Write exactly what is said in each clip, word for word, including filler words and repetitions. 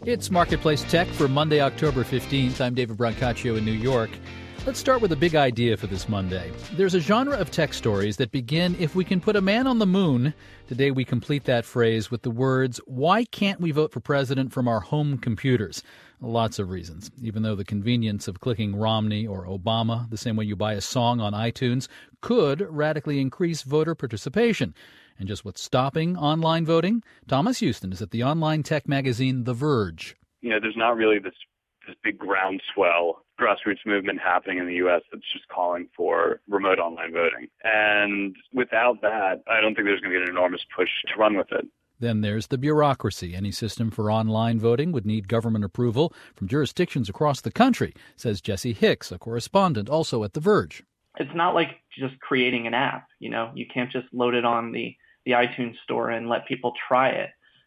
It's Marketplace Tech for Monday, October fifteenth. I'm David Brancaccio in New York. Let's start with a big idea for this Monday. There's a genre of tech stories that begin, if we can put a man on the moon. Today we complete that phrase with the words, why can't we vote for president from our home computers? Lots of reasons. Even though the convenience of clicking Romney or Obama, the same way you buy a song on iTunes, could radically increase voter participation. And just what's stopping online voting? Thomas Houston is at the online tech magazine The Verge. You know, there's not really this, this big groundswell grassroots movement happening in the U S that's just calling for remote online voting. And without that, I don't think there's going to be an enormous push to run with it. Then there's the bureaucracy. Any system for online voting would need government approval from jurisdictions across the country, says Jesse Hicks, a correspondent also at The Verge. It's not like just creating an app. You know, you can't just load it on the, the iTunes store and let people try it.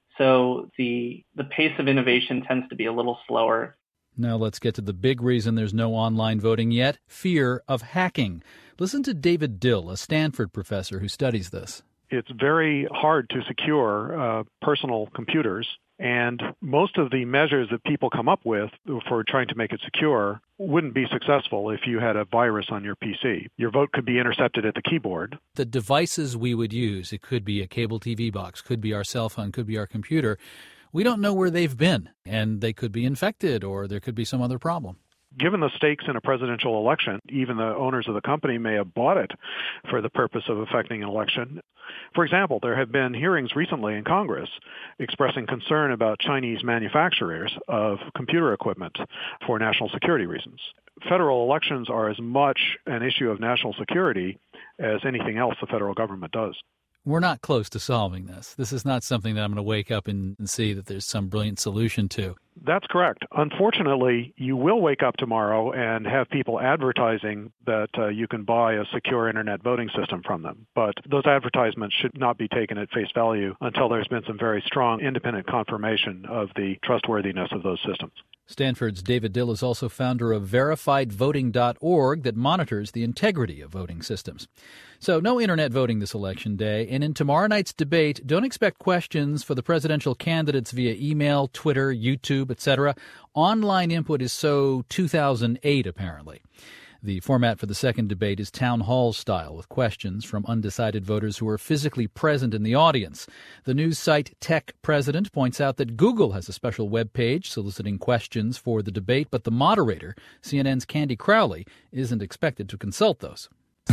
So the the pace of innovation tends to be a little slower. Now let's get to the big reason there's no online voting yet, fear of hacking. Listen to David Dill, a Stanford professor who studies this. It's very hard to secure uh, personal computers, and most of the measures that people come up with for trying to make it secure wouldn't be successful if you had a virus on your P C. Your vote could be intercepted at the keyboard. The devices we would use, it could be a cable T V box, could be our cell phone, could be our computer. We don't know where they've been, and they could be infected or there could be some other problem. Given the stakes in a presidential election, even the owners of the company may have bought it for the purpose of affecting an election. For example, there have been hearings recently in Congress expressing concern about Chinese manufacturers of computer equipment for national security reasons. Federal elections are as much an issue of national security as anything else the federal government does. We're not close to solving this. This is not something that I'm going to wake up and, and see that there's some brilliant solution to. That's correct. Unfortunately, you will wake up tomorrow and have people advertising that uh, you can buy a secure internet voting system from them. But those advertisements should not be taken at face value until there's been some very strong independent confirmation of the trustworthiness of those systems. Stanford's David Dill is also founder of verified voting dot org that monitors the integrity of voting systems. So no internet voting this election day. And in tomorrow night's debate, don't expect questions for the presidential candidates via email, Twitter, YouTube, et cetera. Online input is so two thousand eight, apparently. The format for the second debate is town hall style, with questions from undecided voters who are physically present in the audience. The news site Tech President points out that Google has a special web page soliciting questions for the debate, but the moderator, C N N's Candy Crowley, isn't expected to consult those.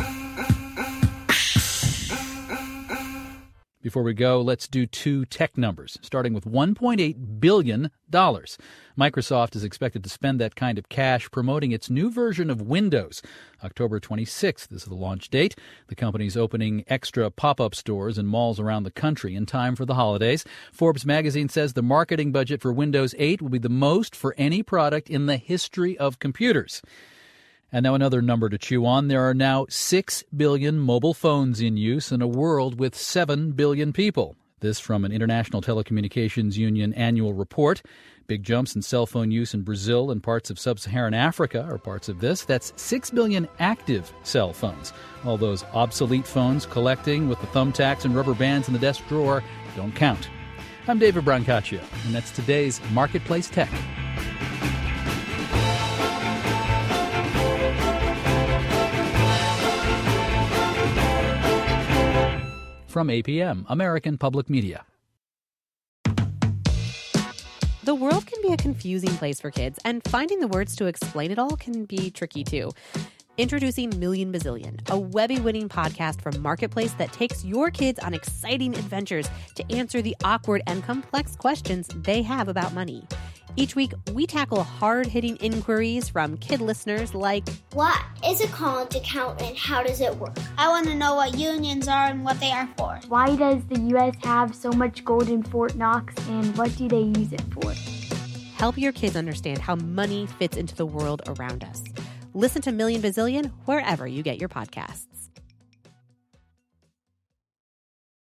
Before we go, let's do two tech numbers, starting with one point eight billion dollars. Microsoft is expected to spend that kind of cash promoting its new version of Windows. October twenty-sixth is the launch date. The company's opening extra pop-up stores in malls around the country in time for the holidays. Forbes magazine says the marketing budget for Windows eight will be the most for any product in the history of computers. And now another number to chew on. There are now six billion mobile phones in use in a world with seven billion people. This from an International Telecommunications Union annual report. Big jumps in cell phone use in Brazil and parts of sub-Saharan Africa are parts of this. That's six billion active cell phones. All those obsolete phones collecting with the thumbtacks and rubber bands in the desk drawer don't count. I'm David Brancaccio, and that's today's Marketplace Tech. From A P M, American Public Media. The world can be a confusing place for kids, and finding the words to explain it all can be tricky too. Introducing Million Bazillion, a Webby-winning podcast from Marketplace that takes your kids on exciting adventures to answer the awkward and complex questions they have about money. Each week, we tackle hard-hitting inquiries from kid listeners like, what is a college account and how does it work? I want to know what unions are and what they are for. Why does the U S have so much gold in Fort Knox, and what do they use it for? Help your kids understand how money fits into the world around us. Listen to Million Bazillion wherever you get your podcasts.